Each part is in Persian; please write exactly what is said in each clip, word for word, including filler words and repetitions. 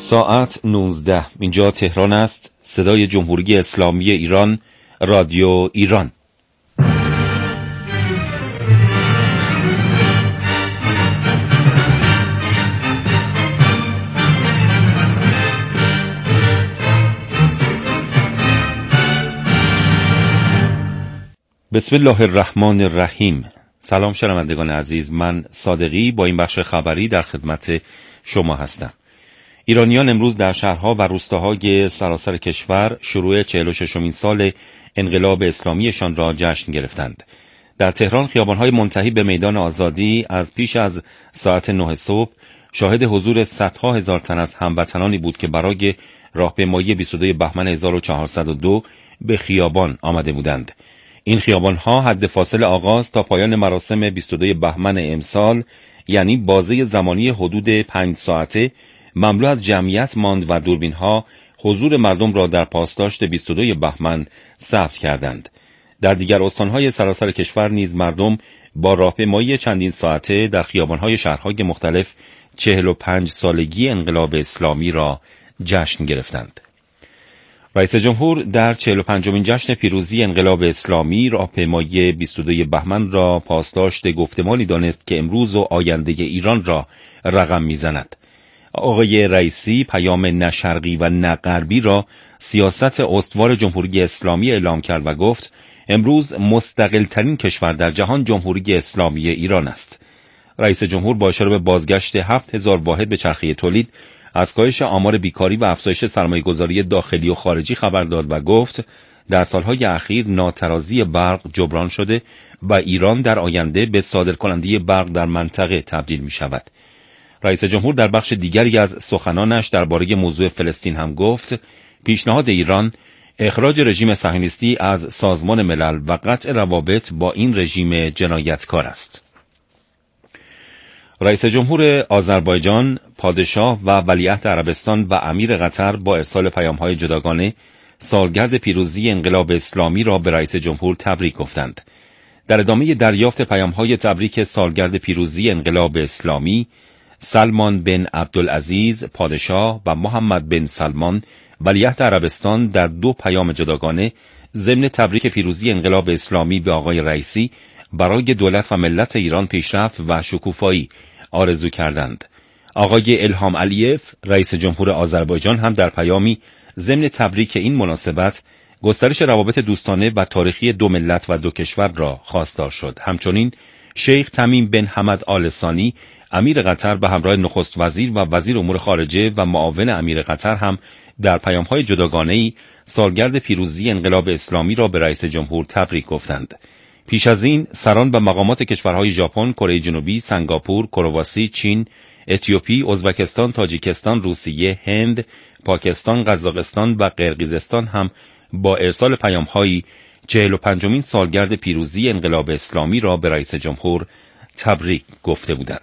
ساعت نوزده. اینجا تهران است. صدای جمهوری اسلامی ایران، رادیو ایران. بسم الله الرحمن الرحیم. سلام شنوندگان عزیز، من صادقی با این بخش خبری در خدمت شما هستم. ایرانیان امروز در شهرها و روستاهای سراسر کشور شروع چهل و ششمین سال انقلاب اسلامیشان را جشن گرفتند. در تهران خیابان‌های منتهی به میدان آزادی از پیش از ساعت نه صبح شاهد حضور صدها هزار تن از هموطنانی بود که برای راهپیمایی بیست و دوم بهمن هزار و چهارصد و دو به خیابان آمده بودند. این خیابان‌ها حد فاصل آغاز تا پایان مراسم بیست و دوم بهمن امسال، یعنی بازه زمانی حدود پنج ساعته، مملو از جمعیت ماند و دوربین‌ها حضور مردم را در پاسداشت بیست و دوم بهمن ثبت کردند. در دیگر استان‌های سراسر کشور نیز مردم با راهپیمایی چندین ساعته در خیابان‌های شهرهای مختلف چهل و پنج سالگی انقلاب اسلامی را جشن گرفتند. رئیس جمهور در چهل و پنجمین جشن پیروزی انقلاب اسلامی راهپیمایی بیست و دوم بهمن را پاسداشت گفتمانی دانست که امروز و آینده ایران را رقم می‌زند. آقای رئیسی پیام نه شرقی و نه غربی را سیاست استوار جمهوری اسلامی اعلام کرد و گفت امروز مستقل ترین کشور در جهان جمهوری اسلامی ایران است. رئیس جمهور با اشاره به بازگشت هفت هزار واحد به چرخه تولید، از کاهش آمار بیکاری و افزایش سرمایه‌گذاری داخلی و خارجی خبر داد و گفت در سالهای اخیر ناترازی برق جبران شده و ایران در آینده به صادرکننده برق در منطقه تبدیل می شود. رئیس جمهور در بخش دیگری از سخنانش درباره موضوع فلسطین هم گفت پیشنهاد ایران اخراج رژیم صهیونیستی از سازمان ملل و قطع روابط با این رژیم جنایتکار است. رئیس جمهور آذربایجان، پادشاه و ولیعهد عربستان و امیر قطر با ارسال پیام‌های جداگانه سالگرد پیروزی انقلاب اسلامی را به رئیس جمهور تبریک گفتند. در ادامه دریافت پیام‌های تبریک سالگرد پیروزی انقلاب اسلامی، سلمان بن عبدالعزیز پادشاه و محمد بن سلمان ولیعهد عربستان در دو پیام جداگانه ضمن تبریک پیروزی انقلاب اسلامی به آقای رئیسی برای دولت و ملت ایران پیشرفت و شکوفایی آرزو کردند. آقای الهام علیف رئیس جمهور آذربایجان هم در پیامی ضمن تبریک این مناسبت گسترش روابط دوستانه و تاریخی دو ملت و دو کشور را خواستار شد. همچنین شیخ تمیم بن حمد آل ثانی امیر قطر به همراه نخست وزیر و وزیر امور خارجه و معاون امیر قطر هم در پیام‌های جداگانه‌ای سالگرد پیروزی انقلاب اسلامی را به رئیس جمهور تبریک گفتند. پیش از این سران و مقامات کشورهای ژاپن، کره جنوبی، سنگاپور، کرواسی، چین، اتیوپی، ازبکستان، تاجیکستان، روسیه، هند، پاکستان، قزاقستان و قرقیزستان هم با ارسال پیام‌هایی چهل و پنجمین سالگرد پیروزی انقلاب اسلامی را به رئیس جمهور تبریک گفته بودند.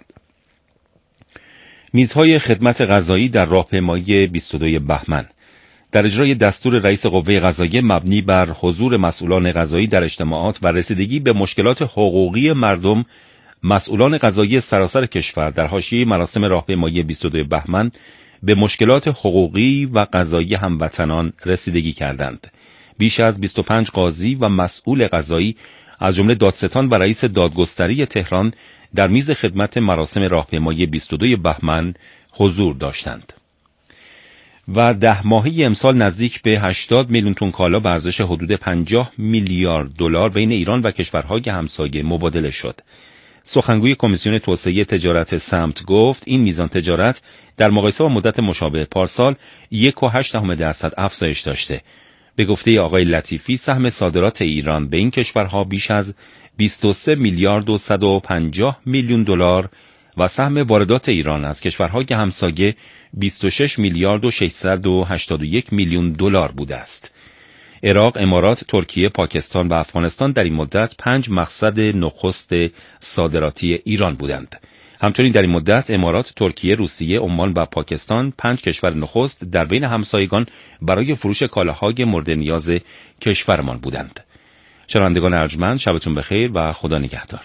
میزهای خدمت قضایی در راهپیمایی بیست و دوم بهمن در اجرای دستور رئیس قوه قضاییه مبنی بر حضور مسئولان قضایی در اجتماعات و رسیدگی به مشکلات حقوقی مردم، مسئولان قضایی سراسر کشور در حاشیه مراسم راهپیمایی بیست و دوم بهمن به مشکلات حقوقی و قضایی هموطنان رسیدگی کردند. بیش از بیست و پنج قاضی و مسئول قضایی از جمله دادستان و رئیس دادگستری تهران در میز خدمت مراسم راهپیمایی بیست و دوم بهمن حضور داشتند. و ده ماهی امسال نزدیک به هشتاد میلیون تن کالا به ارزش حدود پنجاه میلیارد دلار بین ایران و کشورهای همسایه مبادله شد. سخنگوی کمیسیون توسعه تجارت سمت گفت این میزان تجارت در مقایسه با مدت مشابه پارسال یک و هشت دهم درصد افزایش داشته. به گفته آقای لطیفی سهم صادرات ایران به این کشورها بیش از بیست و سه میلیارد و صد و پنجاه میلیون دلار و سهم واردات ایران از کشورهای همسایه بیست و شش میلیارد و ششصد و هشتاد و یک میلیون دلار بوده است. عراق، امارات، ترکیه، پاکستان و افغانستان در این مدت پنج مقصد نخست صادراتی ایران بودند. همچنین در این مدت امارات، ترکیه، روسیه، عمان و پاکستان پنج کشور نخست در بین همسایگان برای فروش کالاهای مورد نیاز کشورمان بودند. شنوندگان ارجمند، شبتون بخیر و خدا نگهدار.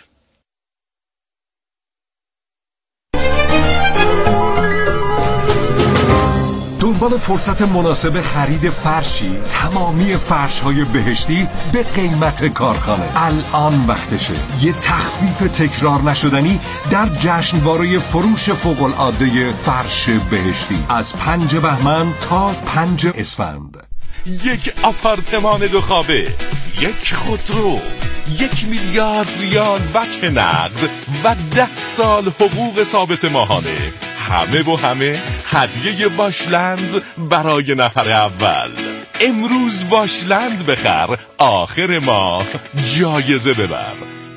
دنبال فرصت مناسب خرید فرشی؟ تمامی فرش‌های بهشتی به قیمت کارخانه. الان وقتشه یه تخفیف تکرار نشدنی در جشنواره فروش فوق‌العاده فرش بهشتی از پنج بهمن تا پنج اسفند. یک آپارتمان دو خوابه، یک خودرو، یک میلیارد ریال بچه نقد و ده سال حقوق ثابت ماهانه. همه و همه هدیه واشلند برای نفر اول. امروز واشلند بخر، آخر ماه جایزه ببر.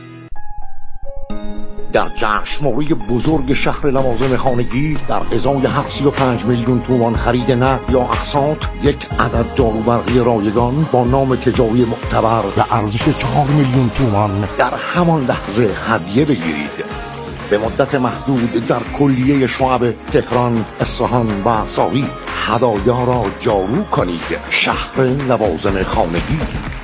در جشنواره بزرگ شهر لوازم خانگی در ازای هفت و پنج میلیون تومان خرید نقد یا اقساط، یک عدد جاروبرقی رایگان با نام تجاری معتبر به ارزش چهار میلیون تومان در همان لحظه هدیه بگیرید. به مدت محدود در کلیه شعب تهران، اصفهان و ساقی هدایا را جارو کنید. شهر لوازم خانگی.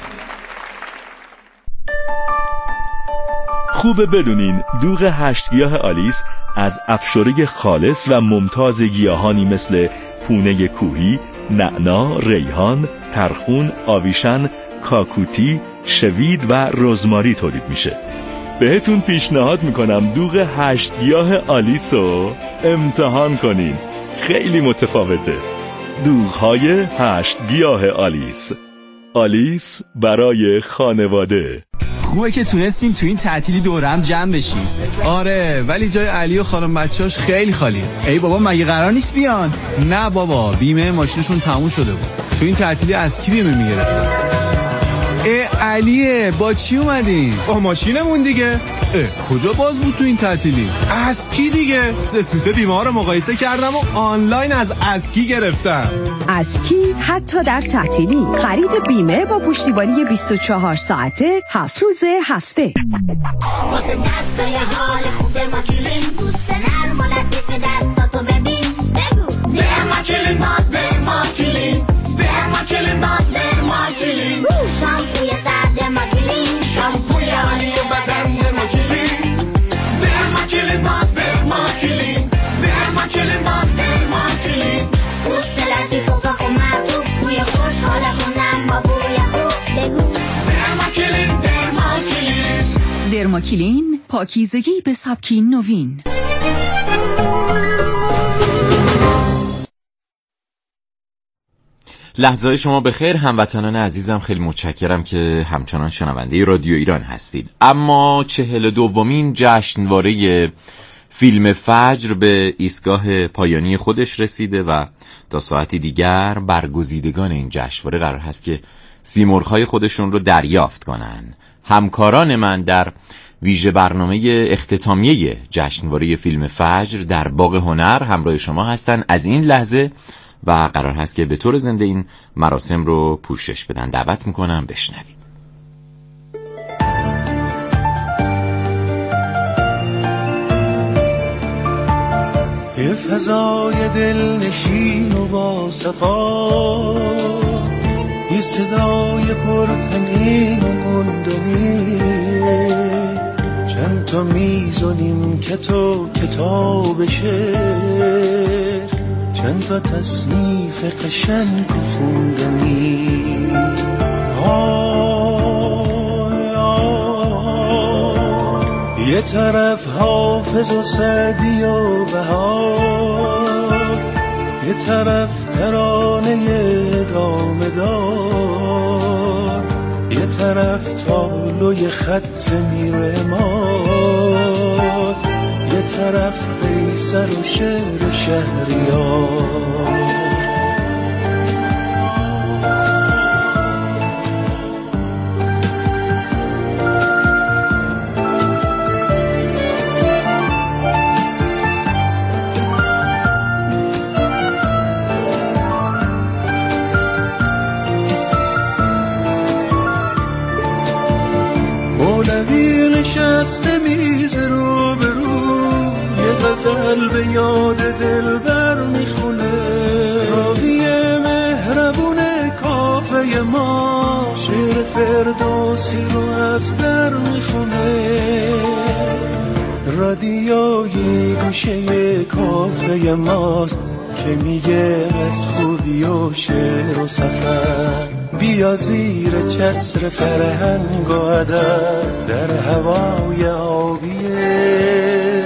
خوبه بدونین دوغ هشت گیاه آلیس از افشاره خالص و ممتاز گیاهانی مثل پونه کوهی، نعنا، ریحان، ترخون، آویشن، کاکوتی، شوید و رزماری تولید میشه. بهتون پیشنهاد میکنم دوغ هشت گیاه آلیس رو امتحان کنین، خیلی متفاوته. دوغ‌های هشت گیاه آلیس، آلیس برای خانواده. خوبه که تونستیم تو این تعطیلی دوره هم جمع بشیم. آره، ولی جای علی و خانم بچه‌اش خیلی خالیه. ای بابا مگه قرار نیست بیان؟ نه بابا، بیمه ماشینشون تموم شده بود. تو این تعطیلی از کی بیمه میگرفتن؟ ای علیه، با چی اومدین؟ با ماشینمون دیگه. اه، کجا باز بود تو این تعطیلی؟ از کی دیگه؟ سه سوته بیمه ها رو مقایسه کردم و آنلاین از اسکی گرفتم. اسکی حتی در تعطیلی خرید بیمه با پشتیبانی بیست و چهار ساعته هفت روز هفته. واسه دستای حال خوب درماکلین، دوست نرم و لطیف دستاتو ببین. بگو درماکلین، باز درماکلین، درماکلین، باز درماکلین. شامپوی سر درماکلین، شامپوی عالی بدن درماکلین، درماکلین، باز درماکلین، درماکلین، باز درماکلین. دوست لطیف و پاک و مرطوب، بوی خوش حالا کنم با بوی خوب. بگو درماکلین، درماکلین. درماکلین، پاکیزگی به سبکی نوین. لحظه شما بخیر هموطنان عزیزم، خیلی متشکرم که همچنان شنونده رادیو ایران هستید. اما چهل دومین جشنواره فیلم فجر به ایستگاه پایانی خودش رسیده و تا ساعتی دیگر برگزیدگان این جشنواره قرار هست که سیمرغ‌های خودشون رو دریافت کنن. همکاران من در ویژه برنامه اختتامیه جشنواره فیلم فجر در باغ هنر همراه شما هستن از این لحظه و قرار هست که به طور زنده این مراسم رو پوشش بدن. دعوت میکنم بشنوید. یه فضای دلنشین و با صفا، یه صدای پرتنین و گندنی، چند تا میزونیم که تو کتاب شعر، چند تا تصنیف قشنگ و خوندنی. آی آی یه طرف حافظ و سعدی و بهار، یه طرف ترانه ادامه دار، یه طرف تابلوی خط میره مار، یه طرف قیصر و شعر شهریار. مولوی نشسته میز رو به رو، یه غزل به یاد دلبر میخونه، راوی مهربون کافه ما شعر فردوسی رو از در میخونه، رادیوی گوشه کافه ماست که میگه از خوبی و شعر و سفر، بیا زیر چتر فرهنگ و ادب در هوای آبیه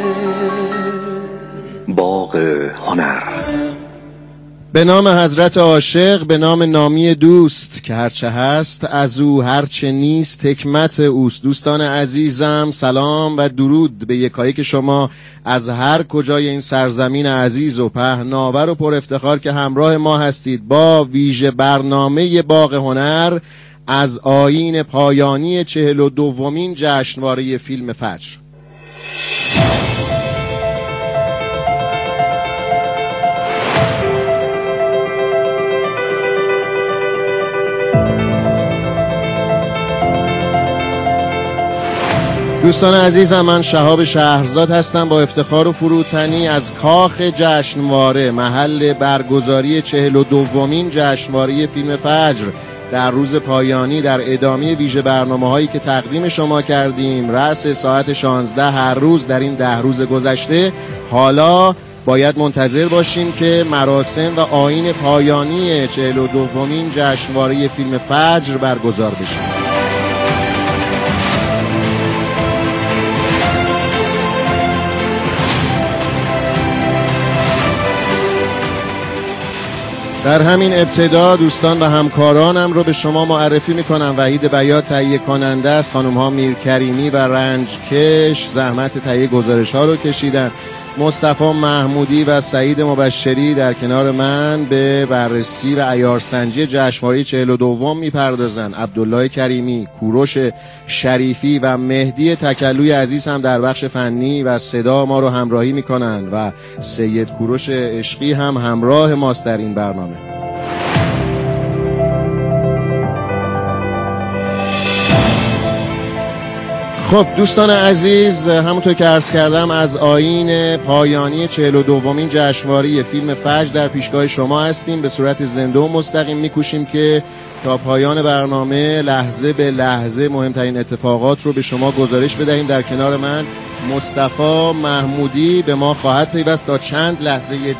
باغ هنر. به نام حضرت عاشق، به نام نامی دوست که هرچه هست از او، هرچه نیست حکمت اوست. دوستان عزیزم سلام و درود به یکایک شما از هر کجای این سرزمین عزیز و پهناور و پر افتخار که همراه ما هستید با ویژه برنامه باغ هنر از آیین پایانی چهل و دومین جشنواره فیلم فجر. دوستان عزیزم، من شهاب شهرزاد هستم با افتخار و فروتنی از کاخ جشنواره، محل برگزاری چهل و دومین جشنواره فیلم فجر در روز پایانی در ادامه ویژه برنامه هایی که تقدیم شما کردیم رأس ساعت شانزده هر روز در این ده روز گذشته. حالا باید منتظر باشیم که مراسم و آیین پایانی چهل و دومین جشنواره فیلم فجر برگزار بشه. در همین ابتدا دوستان و همکارانم رو به شما معرفی میکنم. وحید بیات تهیه کننده است، خانم ها میر کریمی و رنجکش زحمت تهیه گزارش ها رو کشیدن، مصطفی محمودی و سعید مبشری در کنار من به بررسی و عیارسنجی جشنواره چهل و دوم میپردازن. عبدالله کریمی، کوروش شریفی و مهدی تکلوی عزیز هم در بخش فنی و صدا ما رو همراهی میکنن و سید کوروش عشقی هم همراه ماست در این برنامه. خب دوستان عزیز، همونطور که عرض کردم از آیین پایانی چهل و دومین جشنواره فیلم فجر در پیشگاه شما هستیم. به صورت زنده و مستقیم میکوشیم که تا پایان برنامه لحظه به لحظه مهمترین اتفاقات رو به شما گزارش بدهیم. در کنار من مصطفی محمودی به ما خواهد پیوست تا چند لحظه دیگر.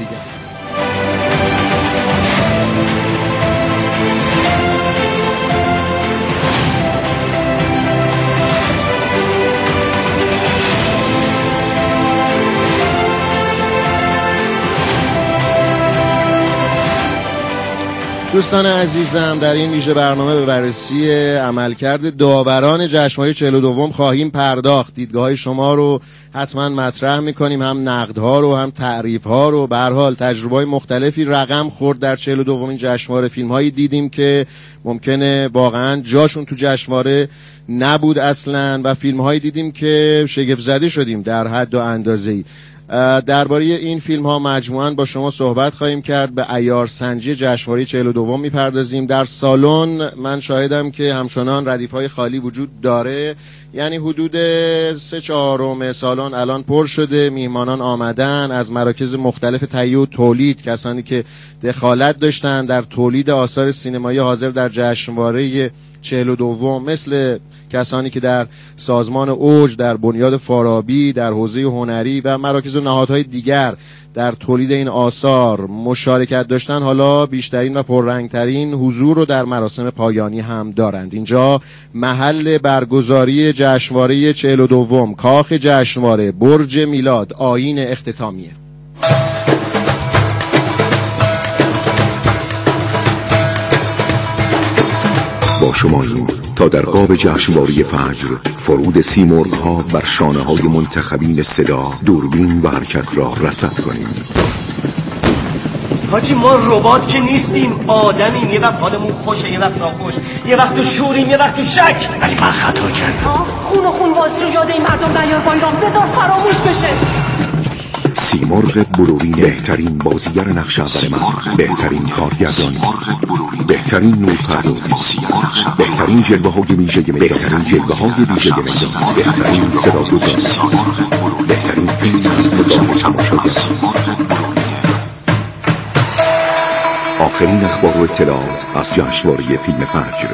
دوستان عزیزم، در این ویژه برنامه به بررسی عملکرد داوران جشنواره چهل و دوم خواهیم پرداخت. دیدگاه شما رو حتما مطرح میکنیم، هم نقدها رو هم تعریفها رو. به هر حال تجربه‌های مختلفی رقم خورد در چهل و دومین جشنواره. فیلم‌هایی دیدیم که ممکنه واقعا جاشون تو جشنواره نبود اصلا و فیلم‌هایی دیدیم که شگفت زده شدیم در حد و اندازه‌ای. درباره این فیلم ها مجموعاً با شما صحبت خواهیم کرد. به عیارسنجی جشنواره چهل و دوم میپردازیم. در سالن من شاهدم که همچنان ردیف های خالی وجود داره، یعنی حدود سه چهارم سالن الان پر شده، میهمانان آمدن از مراکز مختلف تهیه و تولید، کسانی که دخالت داشتن در تولید آثار سینمایی حاضر در جشنواره چهل و دوم، مثل کسانی که در سازمان اوج، در بنیاد فارابی، در حوزه هنری و مراکز و نهادهای دیگر در تولید این آثار مشارکت داشتن، حالا بیشترین و پررنگترین حضور رو در مراسم پایانی هم دارند. اینجا محل برگزاری جشنواره چهل و دوم، کاخ جشنواره، برج میلاد، آیین اختتامیه. با شماییم تا در قاب جشنواره فجر فرود سیمرغ‌ها بر شانه‌های منتخبین صدا، دوربین و حرکت را رصد کنیم. حاجی ما ربات که نیستیم، آدمیم. یه وقت حالمون خوشه، یه وقت ناخوش، یه وقت شوریم، یه وقت شک. ولی من خطا کردم. خون و خون بازی رو یاد این مردم نیار با ایران، بذار فراموش بشه. سیمرغ بلورین بهترین بازیگر نقش اول من، بهترین کارگردان، بهترین نورپردازی، بهترین جلوه های ویژه بهترین جلوه های ویژه بهترین صداگذاری، بهترین فیلم از نگاه تماشاگر. آخرین اخبار و اطلاعات از جشنواره فیلم فجر.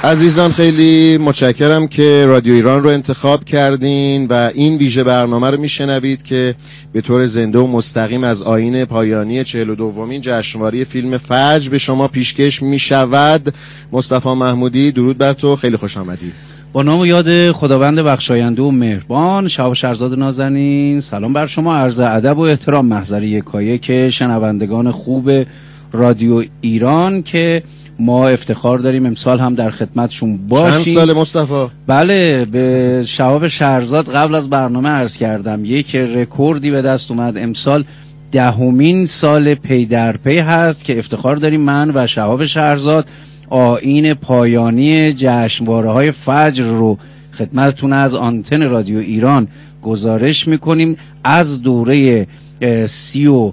عزیزان خیلی متشکرم که رادیو ایران رو انتخاب کردین و این ویژه برنامه رو میشنوید که به طور زنده و مستقیم از آیین پایانی چهل و دومین جشنواره فیلم فجر به شما پیشکش میشود. مصطفی محمودی، درود بر تو، خیلی خوش آمدی. با نام و یاد خداوند بخشاینده و مهربان. شهاب شهرزاد نازنین، سلام بر شما، عرض ادب و احترام محضر یکایک شنوندگان خوب رادیو ایران که ما افتخار داریم امسال هم در خدمتشون باشیم. چند سال مصطفی؟ بله، به شهاب شهرزاد قبل از برنامه عرض کردم یک رکوردی به دست اومد. امسال دهمین سال پی در پی هست که افتخار داریم من و شهاب شهرزاد آیین پایانی جشنواره های فجر رو خدمتتون از آنتن رادیو ایران گزارش میکنیم از دوره سی و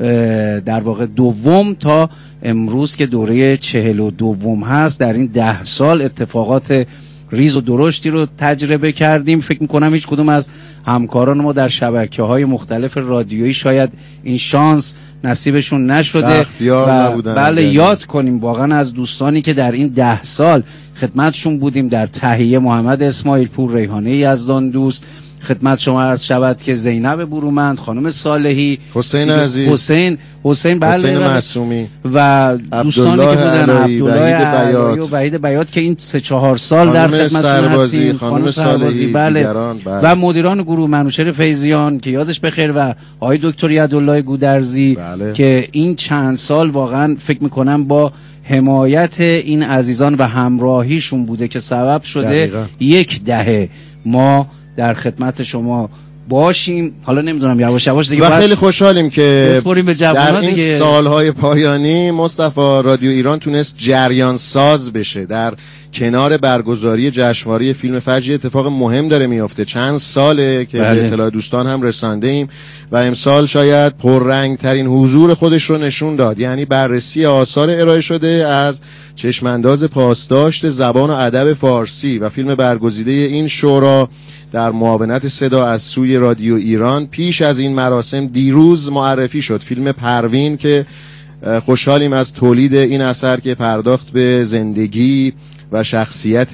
در واقع دوم تا امروز که دوره چهل و دوم هست. در این ده سال اتفاقات ریز و درشتی رو تجربه کردیم. فکر میکنم هیچ کدوم از همکاران ما در شبکه‌های مختلف رادیویی شاید این شانس نصیبشون نشده و بله یاد کنیم واقعا از دوستانی که در این ده سال خدمتشون بودیم. در تهیه محمد اسماعیل پور، ریحانه یزدان دوست، خدمت شما عرض شود که زینب برومند، خانم صالحی، حسین عزیز، حسین حسین بله حسین معصومی و دوستانی که بودن، عبدالله علایی و وحید بیات که این سه چهار سال در خدمتشون هستیم، خانم سربازی بله. بله و مدیران گروه منوچهر فیضیان که یادش بخیر و آقای دکتر یدالله گودرزی بله. که این چند سال واقعا فکر میکنم با حمایت این عزیزان و همراهیشون بوده که سبب شده دقیقا. یک دهه ما در خدمت شما باشیم. حالا نمیدونم یواش یواش دیگه و خیلی خوشحالیم که به در این دیگه. سالهای پایانی مصطفی رادیو ایران تونست جریان ساز بشه در کنار برگزاری جشنواره فیلم فجر. اتفاق مهم داره میفته، چند ساله که بله. به اطلاع دوستان هم رسانده ایم و امسال شاید پررنگ ترین حضور خودش رو نشون داد. یعنی بررسی آثار ارائه شده از چشمانداز پاسداشت زبان و ادب فارسی و فیلم برگزیده این شورا در معاونت صدا از سوی رادیو ایران پیش از این مراسم دیروز معرفی شد. فیلم پروین که خوشحالیم از تولید این اثر که پرداخت به زندگی و شخصیت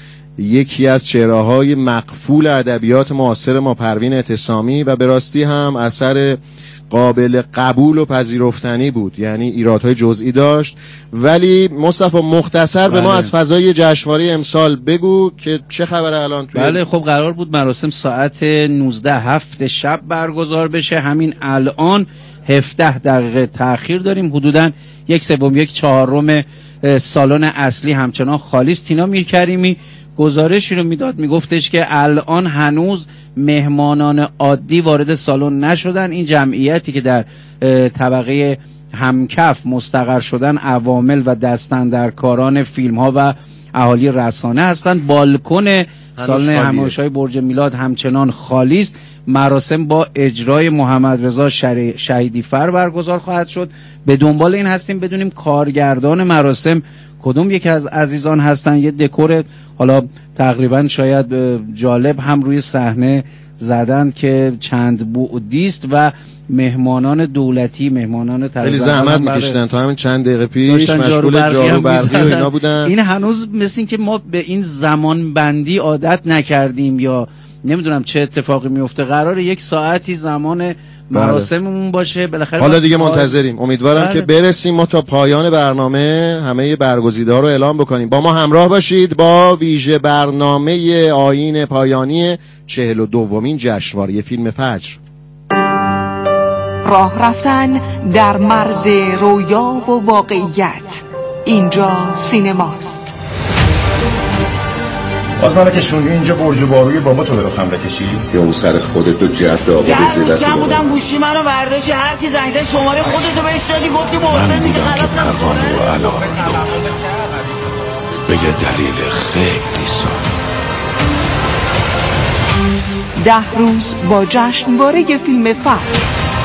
یکی از چهره‌های مقفول ادبیات معاصر ما، پروین اعتصامی، و به راستی هم اثر قابل قبول و پذیرفتنی بود. یعنی ایرادهای جزئی داشت. ولی مصطفی مختصر بله. به ما از فضای جشنواره امسال بگو که چه خبره الان توی بله خب قرار بود مراسم ساعت نوزده هفت شب برگزار بشه. همین الان هفده دقیقه تأخیر داریم. حدوداً یک سوم یک چهارم سالن اصلی همچنان خالی است. تینا میرکریمی گزارشی رو میداد، میگفتش که الان هنوز مهمانان عادی وارد سالن نشدن. این جمعیتی که در طبقه همکف مستقر شدن عوامل و دستاندرکاران فیلم ها و اهالی رسانه هستند. بالکن سالن همایش‌های برج میلاد همچنان خالی است. مراسم با اجرای محمد رضا شهیدی فر برگزار خواهد شد. به دنبال این هستیم بدونیم کارگردان مراسم کدوم یکی از عزیزان هستن. یه دکور حالا تقریبا شاید جالب هم روی صحنه زدن که چند بعدی است و مهمانان دولتی، مهمانان خیلی زحمت میکشیدن تا همین چند دقیقه پیش مشغول جارو برقی و اینا بودن. این هنوز مثل این که ما به این زمان بندی عادت نکردیم یا نمیدونم چه اتفاقی میفته. قراره یک ساعتی زمان مراسممون باشه بالاخره. حالا دیگه منتظریم. امیدوارم بله. که برسیم ما تا پایان برنامه همه برگزیده‌ها رو اعلام بکنیم. با ما همراه باشید با ویژه برنامه آیین پایانی چهل و دومین جشنواره فیلم فجر. راه رفتن در مرز رویا و واقعیت. اینجا سینماست. باز منو که شونگی اینجا برج باروی بابا تو برو خمره کشی یا اون سر خودتو جد آقا بزیر دست من بودم گوشی منو برداشتی هر کی زنگ زد شماره خودتو بهش دادی گفتی محسن دیگه خلاص پروانه رو علارم به یه دلیل خیلی ساده. ده روز با جشنواره فیلم فجر.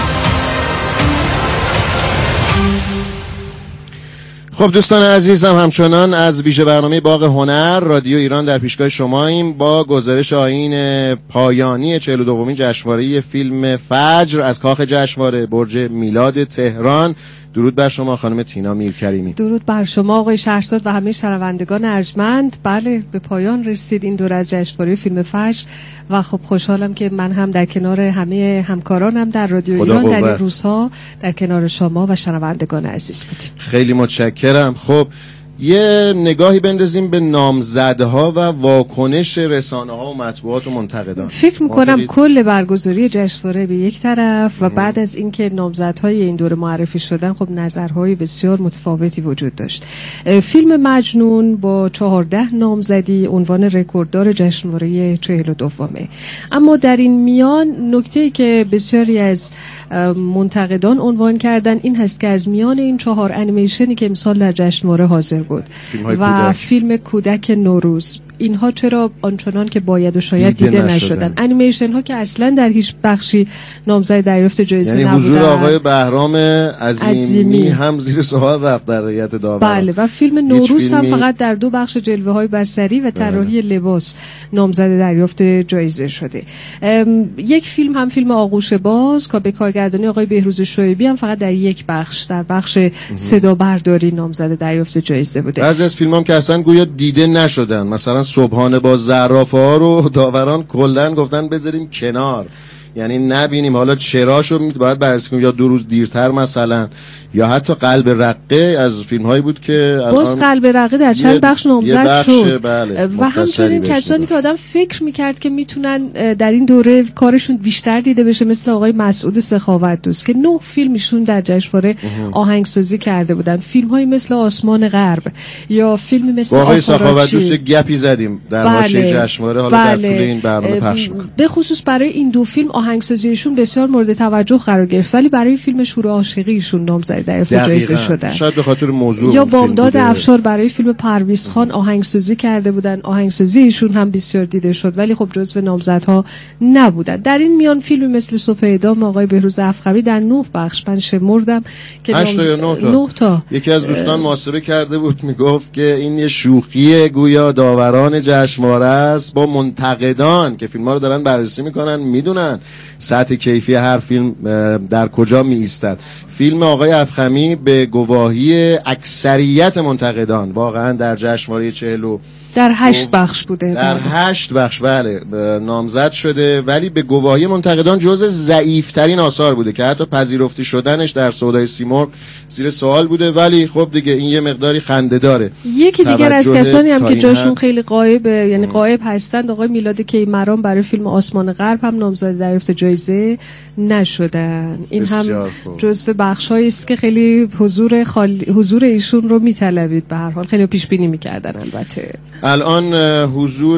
خب دوستان عزیزم، همچنان از ویژه برنامه باغ هنر رادیو ایران در پیشگاه شماییم با گزارش آیین پایانی چهل و دومین جشنواره فیلم فجر از کاخ جشنواره برج میلاد تهران. درود بر شما خانم تینا میرکریمی. درود بر شما آقای شهرزاد و همه شنوندگان ارجمند. بله به پایان رسید این دور از جشنواره فیلم فجر و خب خوشحالم که من هم در کنار همه همکارانم در رادیو ایران در این روزها در کنار شما و شنوندگان عزیز بودیم. خیلی متشکرم. خب یه نگاهی بندازیم به نامزدها و واکنش رسانه‌ها و مطبوعات و منتقدان. فکر میکنم کل برگزاری جشنواره به یک طرف و بعد از اینکه نامزدهای این دوره معرفی شدن خب نظرهای بسیار متفاوتی وجود داشت. فیلم مجنون با چهارده نامزدی عنوان رکورددار جشنواره چهل و دومه. اما در این میان نکته‌ای که بسیاری از منتقدان عنوان کردن این هست که از میان این چهار انیمیشنی که امسال در جشنواره حاضر بود و کودک. فیلم کودک نوروز اینها چرا آنچنان که باید و شاید دیده, دیده نشدن. نشدن انیمیشن ها که اصلا در هیچ بخشی نامزد دریافت جایزه یعنی نبودن. حضور آقای بهرام عظیمی, عظیمی هم زیر سوال رفت در هیئت داوران. بله و فیلم نوروز فیلمی... هم فقط در دو بخش جلوه های بصری و طراحی لباس نامزد دریافت جایزه شده. یک فیلم هم فیلم آغوش باز که به کارگردانی آقای بهروز شایبی هم فقط در یک بخش در بخش صدا برداری نامزد دریافت جایزه بوده. بعضی از فیلم هم که اصلا گویا دیده نشدن، مثلا صبحانه با زرافه ها رو داوران کلن گفتن بذاریم کنار، یعنی نبینیم. حالا چراشو باید بررسی کنیم، یا دو روز دیرتر مثلا، یا حتی قلب رقه از فیلم هایی بود که باز قلب رقه در چند بخش نامزد شد. بله و همچنین کسانی که آدم فکر میکرد که میتونن در این دوره کارشون بیشتر دیده بشه مثل آقای مسعود سخاوت دوست که نه فیلمشون در جشنواره آهنگسازی کرده بودن، فیلم هایی مثل آسمان غرب یا فیلم مثل آقای سخاوت دوست گپی زدیم در حاشیه بله. جشنواره حالا بله. در طول این برنامه پخش می‌کنیم. به خصوص برای این دو فیلم آهنگسازیشون بسیار مورد توجه قرار گرفت، ولی برای فیلم شور عاشقیشون نامزد دریافت جایزه شدن. شاید به خاطر موضوع یا بامداد افشار برای فیلم پرویز خان آهنگسازی کرده بودن، آهنگسازی ایشون هم بسیار دیده شد ولی خب جزو نامزدها نبودن. در این میان فیلم مثل صبح اعدام آقای بهروز افخمی در نه بخش من شمردم که هشت تا نه تا. نه تا یکی از دوستان محاسبه کرده بود میگفت که این یه شوخی گویا داوران جشنواره است با منتقدان که فیلم‌ها رو دارن بررسی میکنن، میدونن سطح کیفی هر فیلم در کجا می ایستد. فیلم آقای افخمی به گواهی اکثریت منتقدان واقعا در جشنواره چهل در هشت بخش بوده، در هشت بخش بله نامزد شده، ولی به گواهی منتقدان جزء ضعیف‌ترین آثار بوده که حتی پذیرفته شدنش در سودای سیمرغ زیر سوال بوده. ولی خب دیگه این یه مقداری خنده داره. یکی دیگر از کسانی هم که جاشون خیلی غایب یعنی غایب هستند آقای میلاد کیمران برای فیلم آسمان غرب هم نامزد دریافت جایزه نشدن. این هم جزء بخشایی است که خیلی حضور خالی حضور ایشون رو میطلبید. به هر حال خیلی پیش بینی می‌کردن. البته الان حضور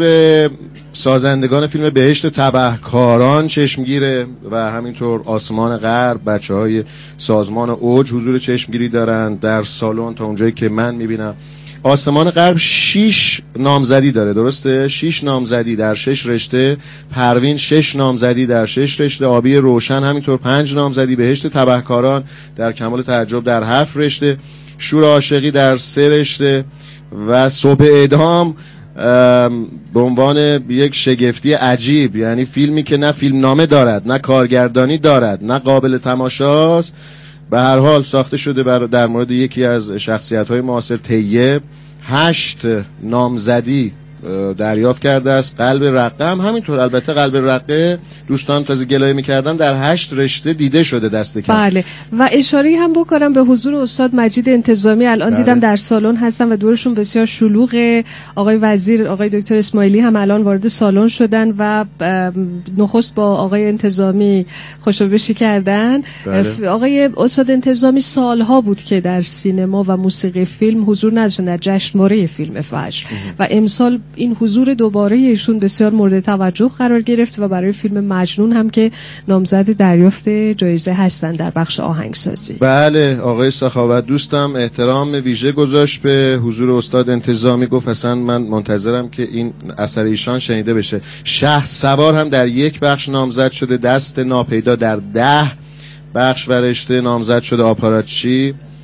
سازندگان فیلم بهشت تبهکاران چشمگیره و همینطور آسمان غرب، بچه‌های سازمان اوج حضور چشمگیری دارن در سالن. تا اونجایی که من میبینم آسمان غرب شش نامزدی داره، درسته؟ شش نامزدی در شش رشته، پروین شش نامزدی در شش رشته، آبی روشن همینطور پنج نامزدی، بهشت تبهکاران در کمال تعجب در هفت رشته، شور عاشقی در سه رشته و صبح اعدام به عنوان یک شگفتی عجیب، یعنی فیلمی که نه فیلم نامه دارد، نه کارگردانی دارد، نه قابل تماشاست، به هر حال ساخته شده بر در مورد یکی از شخصیت‌های معاصر طیب، هشت نامزدی دریافت کرده است. قلب رقه هم همینطور. البته قلب رقه دوستان تازه گلایه می‌کردن در هشت رشته دیده شده دست کم. بله و اشاره هم بکنم به حضور استاد مجید انتظامی. الان بله. دیدم در سالن هستن و دورشون بسیار شلوغه. آقای وزیر آقای دکتر اسماعیلی هم الان وارد سالن شدن و نخست با آقای انتظامی خوشبشی کردن. بله. آقای استاد انتظامی سالها بود که در سینما و موسیقی فیلم حضور نداشتن در جشنواره فیلم فجر و امسال این حضور دوباره ایشون بسیار مورد توجه قرار گرفت و برای فیلم مجنون هم که نامزد دریافت جایزه هستن در بخش آهنگسازی. بله آقای سخاوت دوستم احترام ویژه گذاشت به حضور استاد انتظامی، گفت اصلا من منتظرم که این اثر ایشان شنیده بشه. شه سوار هم در یک بخش نامزد شده، دست ناپیدا در ده بخش و رشته نامزد شده، آپاراتچی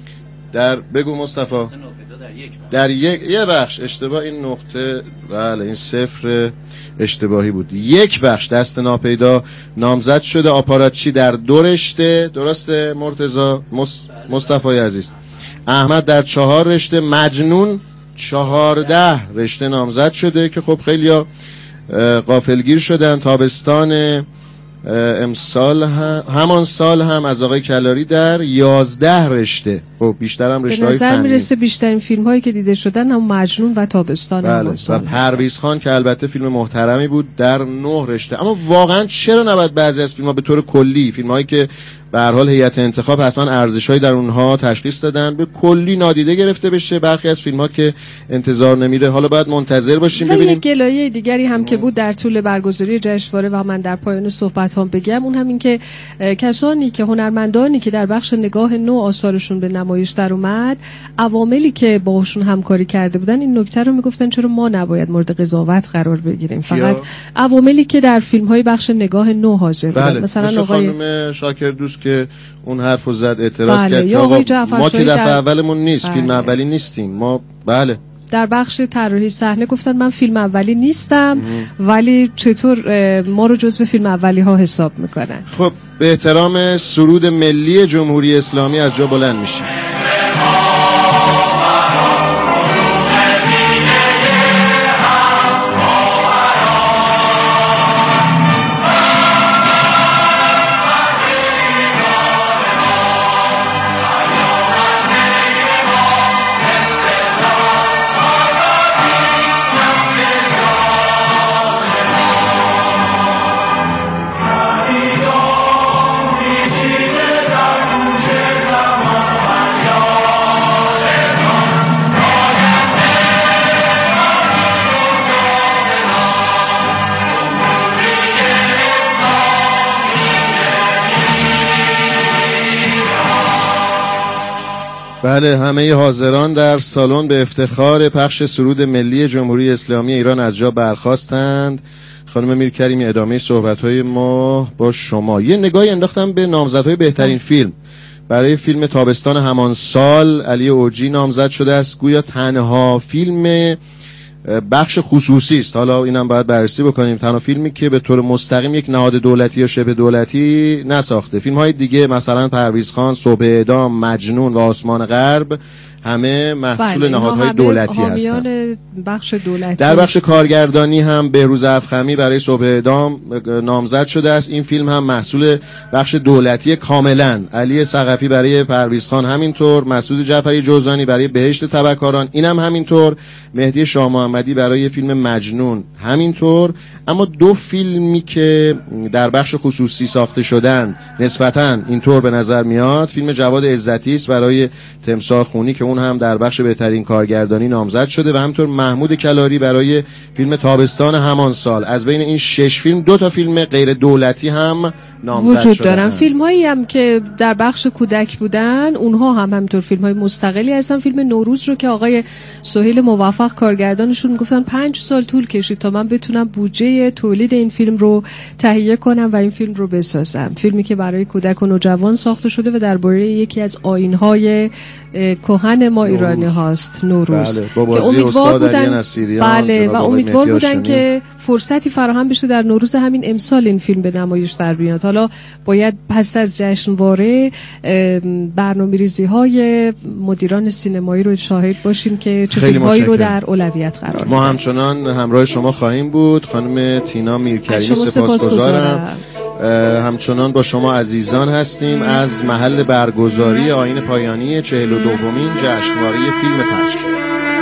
در بگو مصطفی در یک یه بخش اشتباه، این نقطه بله این صفر اشتباهی بود. یک بخش دست ناپیدا نامزد شده. آپاراتچی در دو رشته، درسته مرتضی مص... مصطفی عزیز؟ احمد در چهار رشته. مجنون چهارده رشته نامزد شده که خب خیلیا غافلگیر شدن. تابستان امسال هم همان سال هم از آقای کلاری در یازده رشته. خب بیشتر هم رشته های فنی. به نظر میرسه بیشترین فیلم هایی که دیده شدن هم مجنون و تابستان بله. همان سال. و پرویز خان که البته فیلم محترمی بود در نه رشته. اما واقعا چرا نباید بعضی از فیلم ها به طور کلی، فیلم هایی که به هر حال هیئت انتخاب حتما ارزش‌هایی در اونها تشخیص دادن، به کلی نادیده گرفته بشه؟ برخی از فیلم‌ها که انتظار نمیره. حالا باید منتظر باشیم ببینیم. یک گلایه دیگری هم که بود در طول برگزاری جشنواره و من در پایان صحبت‌هام بگم، اون همین که کسانی که هنرمندانی که در بخش نگاه نو آثارشون به نمایش در اومد، عواملی که باهاشون همکاری کرده بودن این نکته رو میگفتن چرا ما نباید مورد قضاوت قرار بگیریم، فقط عواملی که در فیلم‌های بخش نگاه نو حاضر بودن. بله. مثلا آقای خانم شاکر دوست که اون حرفو زد، اعتراض بله. کرد که آقا ما که دفعه در... اولمون نیست، بله. فیلم اولی نیستیم ما. بله در بخش طراحی صحنه گفتن من فیلم اولی نیستم ام. ولی چطور ما رو جزو فیلم اولی ها حساب میکنن. خب به احترام سرود ملی جمهوری اسلامی از جا بلند میشیم. بله، همه حاضران در سالن به افتخار پخش سرود ملی جمهوری اسلامی ایران از جا برخاستند. خانم میرکریمی ادامه صحبت‌های ما با شما. یه نگاهی انداختم به نامزدهای بهترین فیلم. برای فیلم تابستان همان سال علی اوجی نامزد شده است. گویا تنها فیلم بخش خصوصی است. حالا اینم باید بررسی بکنیم. تنها فیلمی که به طور مستقیم یک نهاد دولتی یا شبه دولتی نساخته. فیلم‌های دیگه مثلا پرویز خان، صبح اعدام، مجنون و آسمان غرب همه محصول بله، نهادهای دولتی هستند. بخش دولتی. در بخش کارگردانی هم بهروز افخمی برای صبح اعدام نامزد شده است. این فیلم هم محصول بخش دولتی کاملا. علی ثقفی برای پرویز خان همینطور، مسعود جعفری جوزانی برای بهشت تبهکاران اینم هم همینطور، مهدی شاه محمدی برای فیلم مجنون همینطور. اما دو فیلمی که در بخش خصوصی ساخته شدن نسبتاً اینطور به نظر میاد، فیلم جواد عزتی است برای تمساح خونی که اون هم در بخش بهترین کارگردانی نامزد شده و همینطور محمود کلاری برای فیلم تابستان همان سال. از بین این شش فیلم دو تا فیلم غیر دولتی هم نامزد وجود شدن. دارن. فیلم هایی هم که در بخش کودک بودن اونها هم همینطور فیلم های مستقلی هستن. فیلم نوروز رو که آقای سهیل موفق کارگردانشون گفتن پنج سال طول کشید تا من بتونم بودجه تولید این فیلم رو تهیه کنم و این فیلم رو بسازم. فیلمی که برای کودک و نوجوان ساخته شده و درباره یکی از آیین‌های کهن ما ایرانی هاست، نوروز. بله، با بازی استاد علی نصیریان. بله و امیدوار بودن که فرصتی فراهم بشه در نوروز همین امسال این فیلم به نمایش در بیاد. حالا باید پس از جشنواره برنامه‌ریزی های مدیران سینمایی رو شاهد باشیم که چه فیلم‌هایی رو در اولویت قرار میدن. ما همچنان همراه شما خواهیم بود. خانم تینا میرکریمی سپاسگزارم. همچنان با شما عزیزان هستیم از محل برگزاری آیین پایانی چهل و دومین جشنواره فیلم فجر.